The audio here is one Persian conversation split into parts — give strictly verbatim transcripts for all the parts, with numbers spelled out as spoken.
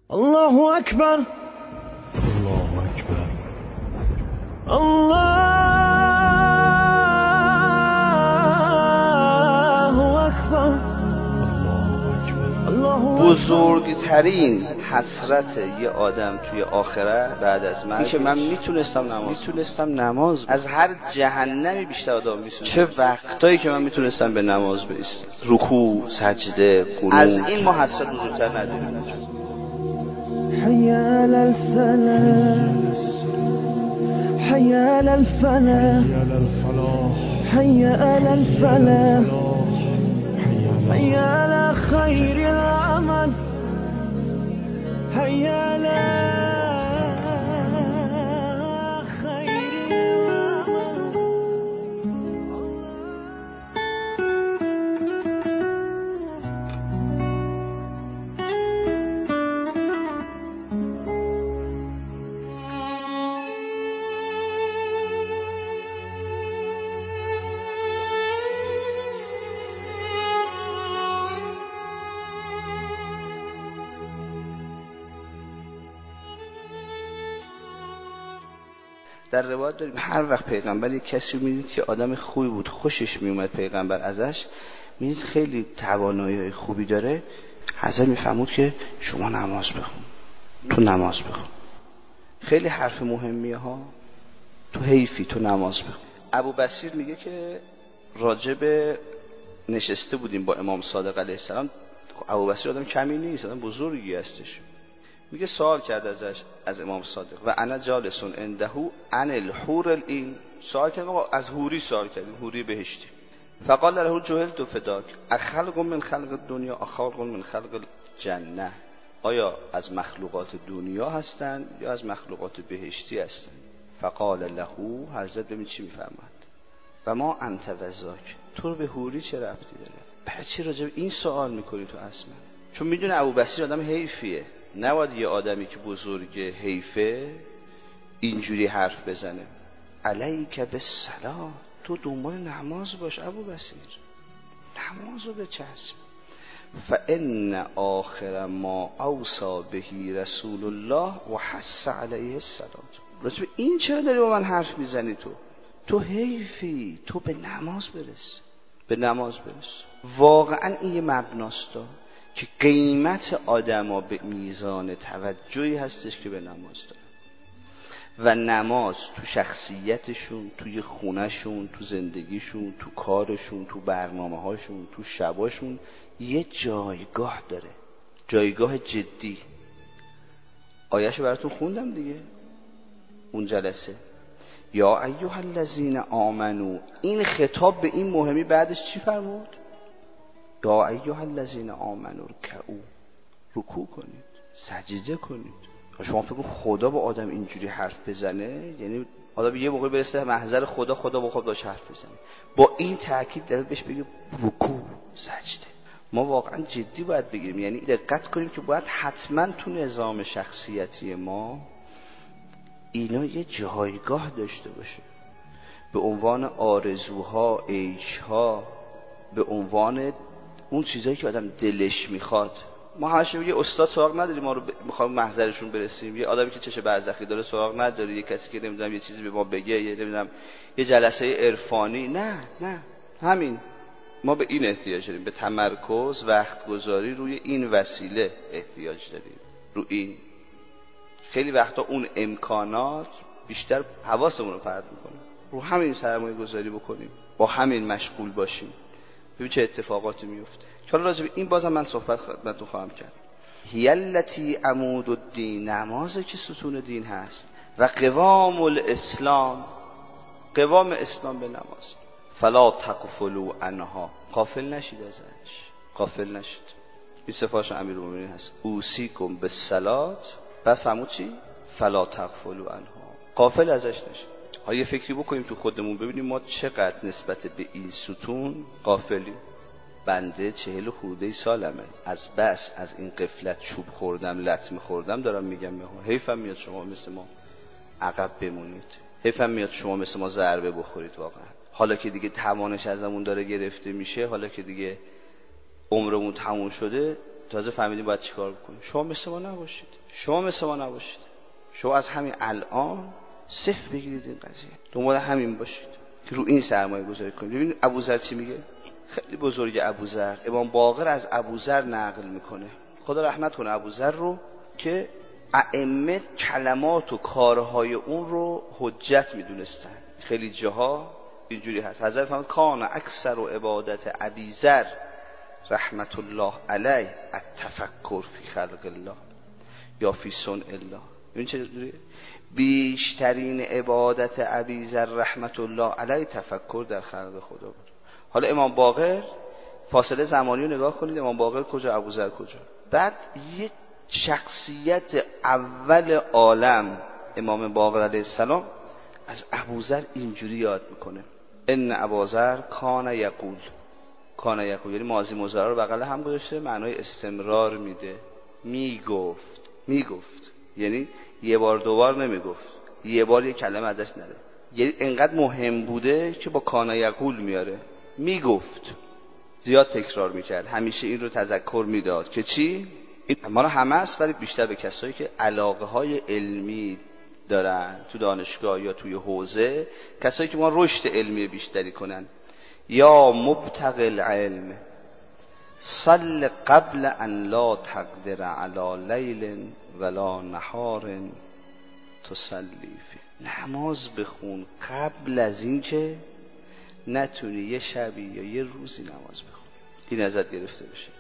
الله اکبر الله اکبر الله اکبر بزرگترین حسرت یه آدم توی آخرت بعد از مرگ که من میتونستم نماز میتونستم نماز از هر جهنمی بیشتر آدم میتونم. چه وقتایی که من میتونستم به نماز بایستم، رکوع، سجده، قنوت، از این ما حسرت بزرگتر نداریم. حي على الفلاح حي على الفلاح حي على الفلاح حي على خير العمل حي على خير العمل. در روایت داریم هر وقت پیغمبر یک کسی رو میدید که آدم خوبی بود، خوشش میومد پیغمبر ازش، میدید خیلی توانایی خوبی داره، حضرت میفهمود که شما نماز بخون، تو نماز بخون. خیلی حرف مهمیه ها، تو حیفی، تو نماز بخون. ابو بصیر میگه که راجب نشسته بودیم با امام صادق علیه السلام. ابو بصیر آدم کمی نیست، آدم بزرگی هستش. میگه سوال کرد ازش از امام صادق و انا جالسون عنده عن الحور العین، سوال کرد از حوری سوال کرد، حوری بهشتی. فقال له جهلت فداک اخلق من خلق الدنیا اخلق من خلق الجنه، آیا از مخلوقات دنیا هستند یا از مخلوقات بهشتی هستند؟ فقال له، حضرت ببین چی میفرماد، و ما انت وذاک، تو به حوری چه ربطی داره؟ برای چی راجع به این سوال میکنی تو اصلا؟ چون میدونه ابوبصیر آدم حیفیه، نباید یه آدمی که بزرگ حیفه اینجوری حرف بزنه. علیک بالصلاة، تو دنبال نماز باش ابوبصیر، نماز رو بچسب. فان آخر ما اوصى به رسول الله و حث علیه الصلاة. راجب این چرا داری با من حرف میزنی؟ تو تو حیفی، تو به نماز برس، به نماز برس. واقعا این یه مبناست که قیمت آدما به میزان توجهی هستش که به نماز داره و نماز تو شخصیتشون، توی خونهشون، تو زندگیشون، تو کارشون، تو برنامه هاشون، تو شباشون یه جایگاه داره، جایگاه جدی. آیه‌شو براتون خوندم دیگه اون جلسه. یا ایها الذین آمنو، این خطاب به این مهمی بعدش چی فرمود؟ یا ایها الذین آمنوا ارکعوا، رکوع کنید، سجده کنید. شما فکر کنید خدا با آدم اینجوری حرف بزنه؟ یعنی آدم یه موقع برسه محضر خدا، خدا با خود داشت حرف بزنه. با این تاکید داره بهش بگه رکوع، سجده. ما واقعا جدی باید بگیریم، یعنی دقت کنیم که باید حتما تو نظام شخصیتی ما اینا یه جایگاه داشته باشه، به عنوان آرزوها، عیشها، به عنوان اون چیزایی که آدم دلش میخواد. ما همش یه استاد سراغ نداریم، ما رو ب... میخوایم محضرشون برسیم. یه آدمی که چش برزخی داره سراغ نداره، یه کسی که نمیدونم یه چیزی به ما بگه، یه نمیدونم یه جلسه عرفانی. نه نه، همین ما به این احتیاج داریم، به تمرکز، وقت گذاری روی این وسیله احتیاج داریم. رو این خیلی وقتا اون امکانات بیشتر حواسمون رو پرت میکنه. رو همین سرمایه گذاری بکنیم، با همین مشغول باشیم، ببین چه اتفاقاتی میفته. حالا راجع به این بازم من صحبت خدمتتون خواهم کرد. هی التی عمود الدین، نماز که ستون دین هست، و قوام الاسلام، قوام اسلام به نماز. فلا تغفلوا عنها، غافل نشید ازش، غافل نشید. این صفات امیرالمومنین هست، اوصیکم بالصلاة، بعد فرمود چی؟ فلا تغفلوا عنها، غافل ازش نشید. ها یه فکری بکنیم تو خودمون ببینیم ما چقدر نسبت به این ستون غافلیم. بنده چهل خورده سالمه، از بس از این غفلت چوب خوردم، لطمه خوردم، دارم میگم حیفم میاد شما مثل ما عقب بمونید، حیفم میاد شما مثل ما ضربه بخورید. واقعا حالا که دیگه توانش ازمون داره گرفته میشه، حالا که دیگه عمرمون تموم شده، تازه فهمیدیم باید چیکار بکنیم. شما مثل ما نباشید، شما مثل ما نباشید. شما از همین الان صفر بگیرید این قضیه، دنبال همین باشید که رو این سرمایه گذاری کنید. ببین ابوذر چی میگه، خیلی بزرگ ابوذر. امام باقر از ابوذر نقل میکنه، خدا رحمت کنه ابوذر رو، که ائمه کلمات و کارهای اون رو حجت میدونستن. خیلی جاها اینجوری هست. حضرت فرمود کان اکثر و عبادت ابیذر رحمت الله علیه التفکر فی خلق الله یا فی صنع الله. این چه بیشترین عبادت ابیذر رحمت الله علیه تفکر در خلق خدا بود. حالا امام باقر، فاصله زمانی رو نگاه کنید، امام باقر کجا، ابوذر کجا. بعد یک شخصیت اول عالم امام باقر علیه السلام از ابوذر اینجوری یاد میکنه، ان ابوذر کان یقول، کان یقول یعنی ماضی مضارع رو بغل هم گذاشته، معنای استمرار میده. میگفت، میگفت یعنی یه بار دو بار نمیگفت، یه بار یه کلمه ازش نره، یعنی انقدر مهم بوده که با کان یقول میاره. میگفت، زیاد تکرار میکرد، همیشه این رو تذکر میداد که چی؟ این ما رو همه است، ولی بیشتر به کسایی که علاقه های علمی دارن تو دانشگاه یا توی حوزه، کسایی که ما رشد علمی بیشتری کنن. یا مبتغی العلم صل قبل ان لا تقدر علی لیل ولا نهار تصلی فی. نماز بخون قبل از این که نتونی یه شبی یا یه روزی نماز بخون، این ازت گرفته بشه.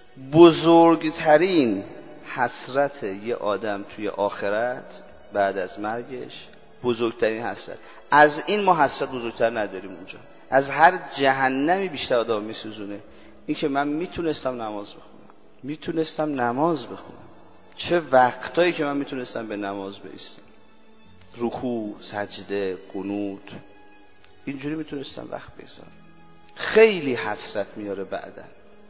بزرگترین حسرت یه آدم توی آخرت بعد از مرگش، بزرگترین حسرت، از این ما حسرت بزرگتر نداریم اونجا. از هر جهنمی بیشتر آدم میسوزونه این که من میتونستم نماز بخونم، میتونستم نماز بخونم. چه وقتایی که من میتونستم به نماز بایستم، رکوع، سجده، قنوت، اینجوری میتونستم وقت بذارم. خیلی حسرت میاره بعدن.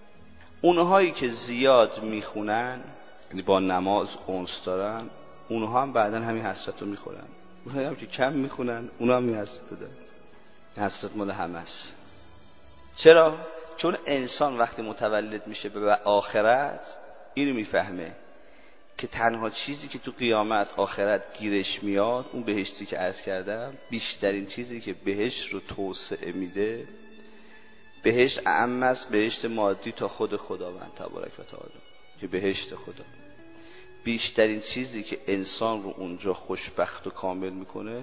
اونهایی که زیاد میخونن، یعنی با نماز انس دارن، اونها هم بعدن همین حسرت رو میخورن. اونهایی هم که کم میخونن، اونها هم این حسرت رو دارن. حسرت مال همه است. چرا؟ چون انسان وقتی متولد میشه به آخرت اینو میفهمه که تنها چیزی که تو قیامت آخرت گیرش میاد، اون بهشتی که عرض کردم، بیشترین چیزی که بهشت رو توسعه میده، بهشت اعم است بهشت مادی تا خود خداوند تبارک و تعالی، که بهشت خدا. بیشترین چیزی که انسان رو اونجا خوشبخت و کامل میکنه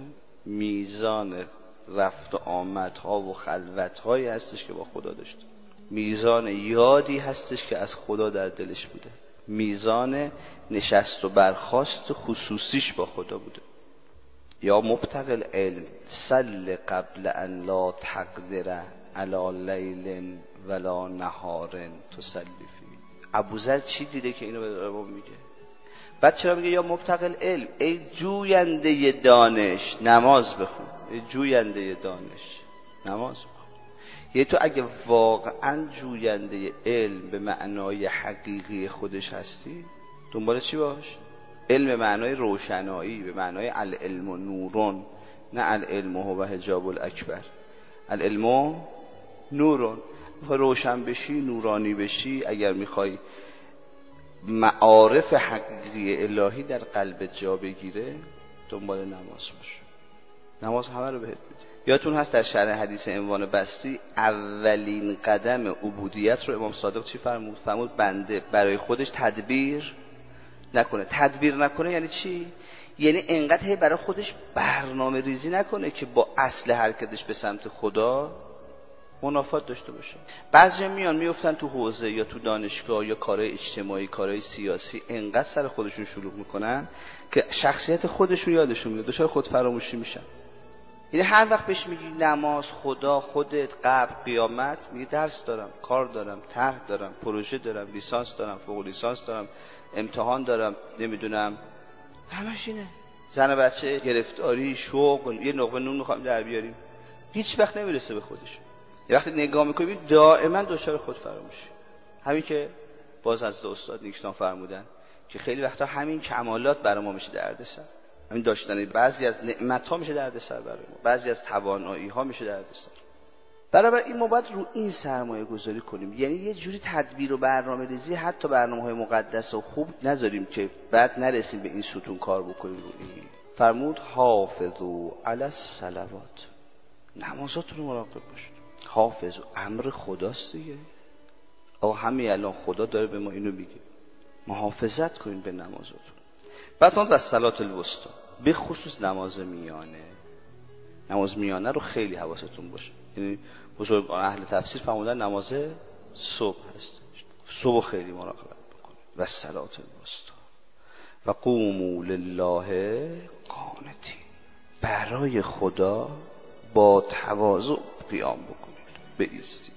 میزان رفت و آمدها و خلوتهایی هستش که با خدا داشته، میزان یادی هستش که از خدا در دلش بوده، میزان نشست و برخاست خصوصیش با خدا بوده. یا مبتغی العلم صل قبل ان لا تقدر علی لیل ولا نهار تصلی فی. ابوذر چی دیده که اینو به ما میگه؟ بعد چرا میگه یا مبتغی العلم؟ ای جوینده دانش نماز بخون، ای جوینده دانش نماز بخون. یه تو اگه واقعا جوینده علم به معنای حقیقی خودش هستی، دنبال چی باش؟ علم به معنای روشنایی، به معنای العلم و نورون، نه العلم هو حجاب الاکبر. العلم نورون. میخوای روشن بشی، نورانی بشی، اگر میخوای معارف حقیقی الهی در قلب جا بگیره، دنبال نماز باش. نماز همه رو بهت میده. یادتون هست در شرح حدیث عنوان بستی اولین قدم عبودیت رو امام صادق چی فرمود؟ فرمود بنده برای خودش تدبیر نکنه. تدبیر نکنه یعنی چی؟ یعنی انقدر هی برای خودش برنامه ریزی نکنه که با اصل حرکتش به سمت خدا منافات داشته باشه. بعضی میان میافتن تو حوزه یا تو دانشگاه یا کارهای اجتماعی، کارهای سیاسی، انقدر سر خودشون شلوغ میکنن که شخصیت خودشون یادشون میاد، دچار خود فراموشی میشن. یعنی هر وقت بهش میگی نماز، خدا، خودت، قبر، قیامت، میگه درس دارم، کار دارم، طرح دارم، پروژه دارم، لیسانس دارم، فوق لیسانس دارم، امتحان دارم، نمیدونم، همش اینه. زن و بچه، گرفتاری، شغل، یه نقبه نون میخوام در بیاریم، هیچ وقت نمیرسه به خودش. یه وقتی نگاه میکنی دائما دچار خود فراموشی. همین که باز از استاد نیکسان فرمودن که خیلی وقتا همین کمالات برای ما میشه دردسر، همین داشتن بعضی از نعمت ها میشه دردسر برای ما، بعضی از توانایی ها میشه دردسر. برابر این ما باید رو این سرمایه گذاری کنیم، یعنی یه جوری تدبیر و برنامه ریزی حتی برنامه‌های مقدس و خوب نذاریم که بعد نرسیم به این ستون کار بکنیم. رو این فرمود حافظوا علی الصلوات، نمازاتون رو مراقب باشید. حافظ امر خداست دیگه. آقا همین الان خدا داره به ما اینو میگه محافظت کنین به نمازاتون. بعد فرمود و صلات الوسطی، به خصوص نماز میانه. نماز میانه رو خیلی حواستون باشه. یعنی بزرگان اهل تفسیر فرمودن نماز صبح هست، صبح خیلی مراقبت بکنید. و صلات الوسطی و قوموا لله قانتین، برای خدا با تواضع قیام بکنید، بایستید،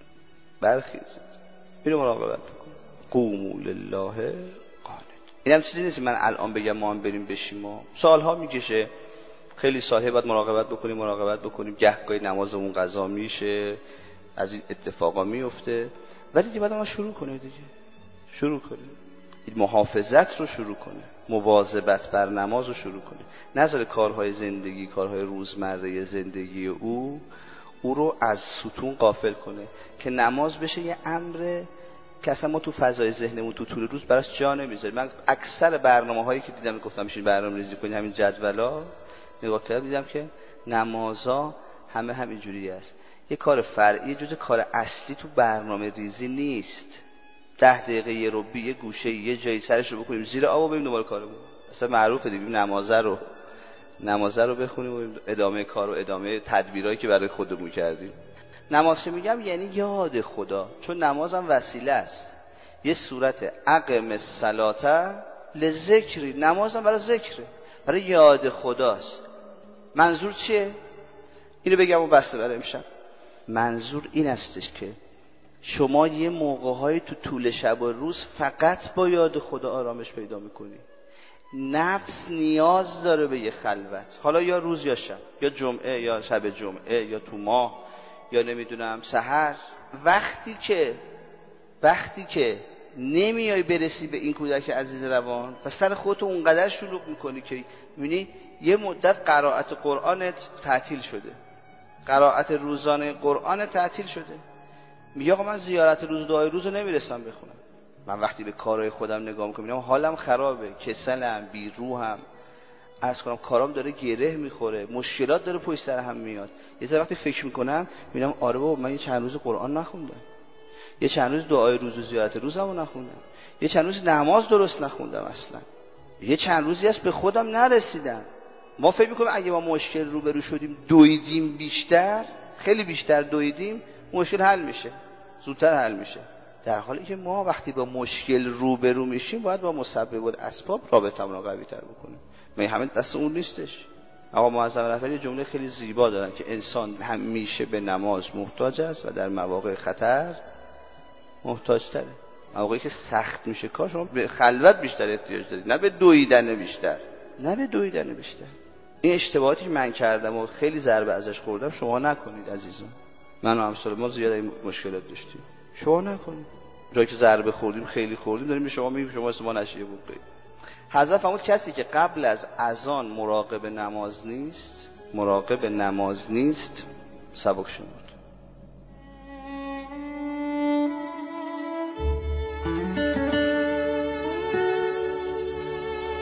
برخیزید، اینو مراقبت بکنید. قوموا لله قانت. این هم چیزی نیست من الان بگم ما هم بریم بشیم، ما سالها میکشه، خیلی سالها باید مراقبت بکنیم مراقبت بکنیم گهگاهی نمازمون قضا میشه، از این اتفاقا میفته، ولی دیگه بعد ما شروع کنه دیگه شروع کنه این محافظت رو شروع کنه، مواظبت بر نماز رو شروع کنه، نذاره کارهای زندگی، کارهای روزمره زندگی او او رو از ستون غافل کنه که نماز بشه یه امر که اصلا ما تو فضای ذهنمون تو طول روز براش جا نمیذاریم. من اکثر برنامه‌هایی که دیدم گفتم میشین برنامه‌ریزی کنید همین جدولا نگاه کردم دیدم که نمازا همه همینجوری است، یه کار فرعی جز کار اصلی تو برنامه ریزی نیست. ده دقیقه یه رو بی یه گوشه یه جایی سرش رو بکنیم زیر آب و بریم دوباره کارمون. اصلا معروفه دیگه نمازه رو نمازه رو بخونیم و ادامه کار و ادامه تدبیرایی که برای خودمون کردیم. نماز که میگم یعنی یاد خدا، چون نمازم وسیله است، یه صورت اقم الصلاه لذکری، نمازم برای ذکره، برای یاد خداست. منظور چیه؟ اینو بگم و بسته برای امشب. منظور این استش که شما یه موقع‌های تو طول شب و روز فقط با یاد خدا آرامش پیدا میکنی. نفس نیاز داره به یه خلوت، حالا یا روز یا شب، یا جمعه یا شب جمعه، یا تو ماه، یا نمیدونم سحر. وقتی که وقتی که نمیای برسی به این کودک عزیز روان و سر خودتو اونقدر شلوغ میکنی که میبینی یه مدت قرائت قرآنت تعطیل شده، قرائت روزانه قرآن تعطیل شده، میگه آقا من زیارت روز دعای روز رو نمیرسم بخونم. من وقتی به کارهای خودم نگاه میکنم میبینم حالم خرابه، کسلم، بیروحم، عرض کنم کارام داره گره میخوره، مشکلات داره پشت سر هم میاد. یه ذره وقتی فکر میکنم میبینم آره بابا من یه چند روز قرآن نخوندم، یه چند روز دعای روز و زیارت روزمو نخوندم، یه چند روز نماز درست نخوندم، اصلا یه چند روزی است به خودم نرسیدم. ما فکر میکنیم اگه ما مشکل روبرو شدیم دویدیم بیشتر، خیلی بیشتر دویدیم، مشکل حل میشه، زودتر حل میشه. در حالی که ما وقتی با مشکل روبرو میشیم باید با مسبب الاسباب رابطمون رو قوی تر بکنیم. می همین دست اون نیستش. آقا معظم رهبری جمله خیلی زیبا دارن که انسان همیشه به نماز محتاج است و در مواقع خطر محتاج تره. مواقعی که سخت میشه کار شما به خلوت بیشتر احتیاج دارید، نه به دویدن بیشتر، نه به دویدن بیشتر. این اشتباهاتی که من کردم و خیلی ضربه ازش خوردم شما نکنید عزیزان. من و همسال ما زیاد این مشکلات داشتیم، شما نکنید. جایی که ضربه خوردیم خیلی خوردیم داریم به شما میگیم شما اسم ما نشیه بودید. حضرت فرمود کسی که قبل از اذان مراقب نماز نیست، مراقب نماز نیست سبک شمرد.